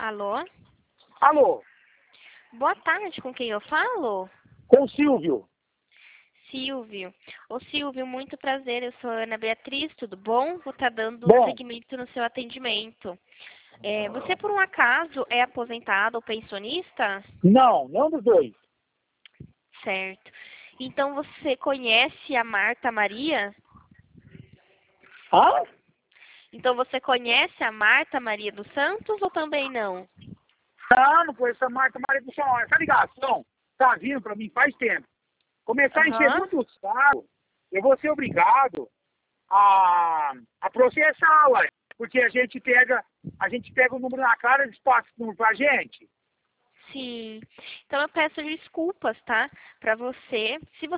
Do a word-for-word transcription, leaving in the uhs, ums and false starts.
Alô? Alô, Boa tarde, com quem eu falo? com o Silvio. Silvio. Ô Silvio, muito prazer, eu sou a Ana Beatriz, tudo bom? Vou estar dando Bom, seguimento no seu atendimento. É, você, por um acaso, é aposentado ou pensionista? não, não dos dois. Certo. Então você conhece a Marta Maria? Ah? Então você conhece a Marta Maria dos Santos ou também não? Não, não conheço a Marta Maria do Céu. Essa ligação tá vindo pra mim faz tempo. Começar a encher Aham. muito o saco, eu vou ser obrigado a, a processar, ué. Porque a gente pega, a gente pega o número na cara e eles passam o número pra gente. Sim. Então eu peço desculpas, tá? Pra você. Se você